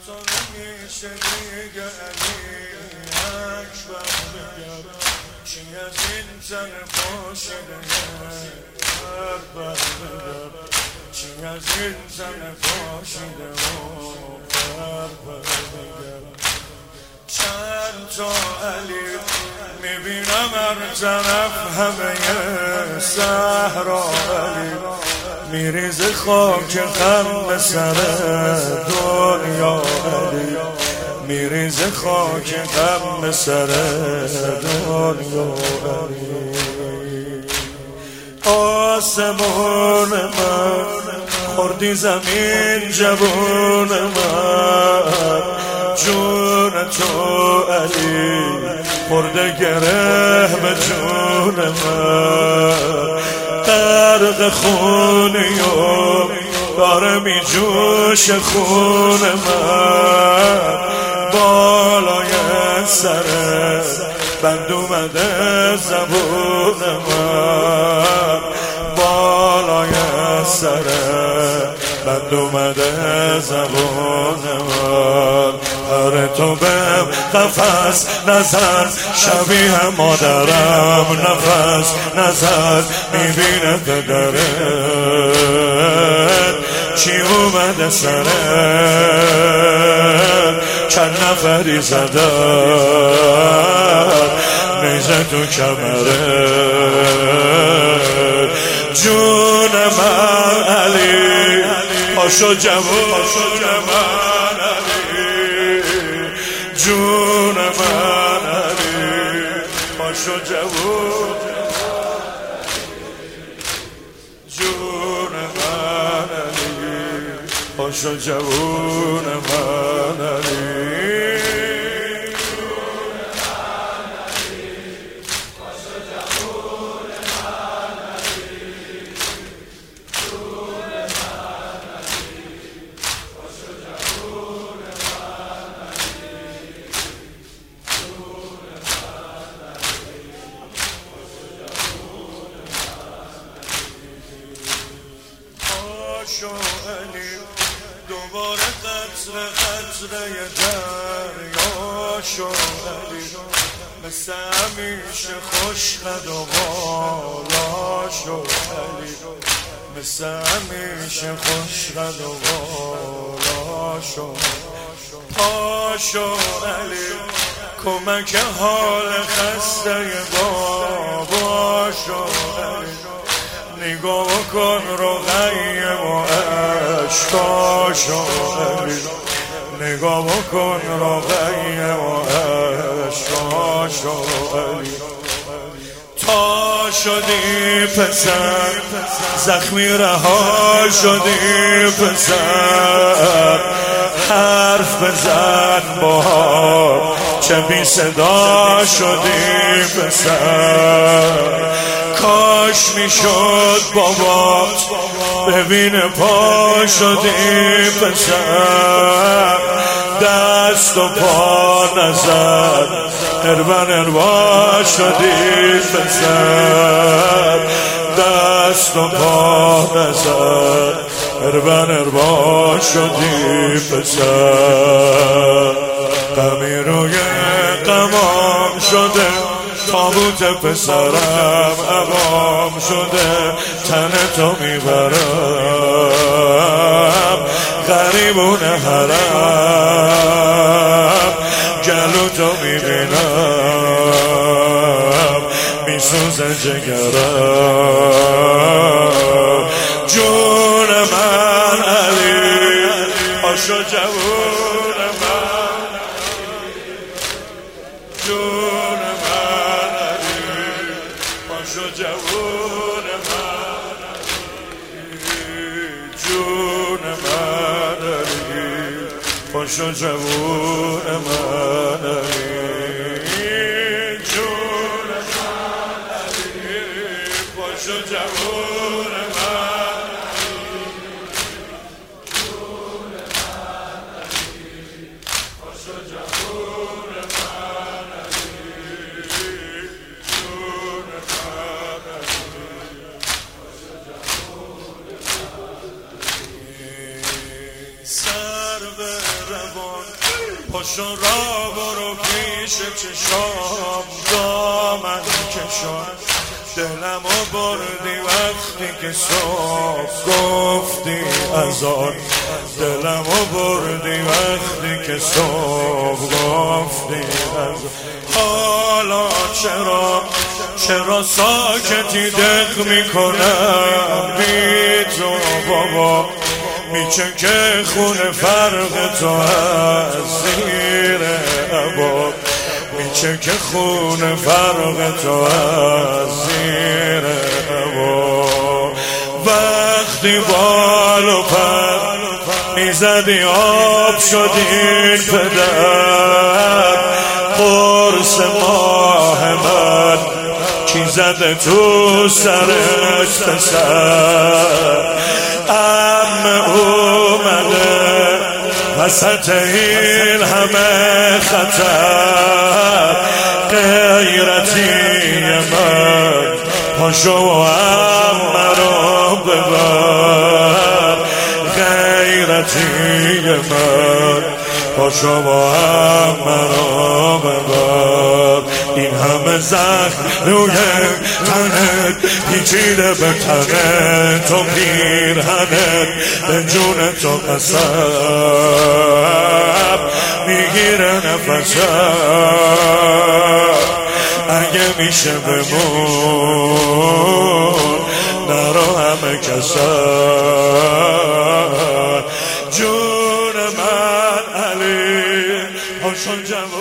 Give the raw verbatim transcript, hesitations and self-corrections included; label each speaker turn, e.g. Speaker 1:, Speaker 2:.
Speaker 1: تو نمیشه دیگه علی اکبر بگم چی از این زن پاشیده اکبر بگم چی از این زن پاشیده اکبر بگم چند تا علی میبینم هر طرف همه صحرا علی میریزه خاک غم به سر دنیا علی میریزه خاک غم به سر دنیا علی آسمون من خوردی زمین جوون من جون تو علی خورده گره به جون من غرق خونی و داره می جوش خون من بالای سر بند اومده زبون من بالای سر بند اومده زبون من آره تو بهم قفس نزد شبیه مادرم نفس نزد میبینه پدرت چی اومده سرت چند نفری زدن نیزه تو کمرت جون من علی پاشو جوون من علی جون من علی پاشو جوون جون من علی پاشو جوون من علی علی دوباره قطر قطره دریا شو علی مثل همیشه خوش قد و بالا شو علی مثل همیشه خوش قد و بالا شو پاشو علی کمک حال خسته بابا شو علی نگاه کن رقیه و عشقاشو علی نگاه کن رقیه و عشقاشو علی تا شدی پسر زخمی رها شدی پسر حرف بزن با چه بی صدا شدی پسر کاش میشد بابات ببین پا شدی پسر دست و پا نزد اربن اربا شدی پسر دست و پا نزد اربن اربا شدی پسر غمی روی غمام شده تابوت پسرم عوام شده تن تو میبرم غریبون حرم گلو تو میبینم میسوزه جگرم جون من علی پاشو جوون من جون من علی پاشو جوون من جون من علی پاشو جوون من علی جون من علی پاشو جوون من جون من علی پاشو جوون من علی جون من علی پاشو جوون من علی سر به روان پاشو را برو پیش چشام دامن کشان دلمو بردی وقتی که صبح گفتی ازان دلمو بردی وقتی که صبح گفتی ازان حالا چرا چرا ساکتی دق میکنم بی تو بابا میچه که خون فرق تو از زیر عبا میچه که خون فرق تو از زیر عبا وقتی بال و پر میزدی آب شدی پدر قرص ماه من کی زده تو سرت پسر ام اومده وسط این همه خطر غیرتی من پاشو ام رو ببر غیرتی من پاشو ام رو ببر این همه زخم روی تنت پیچیده به تنت تو پیرهنت به جون تو قسم میگیره نفسم اگه میشه بمون نرو همه کسم جون من علی پاشو جوان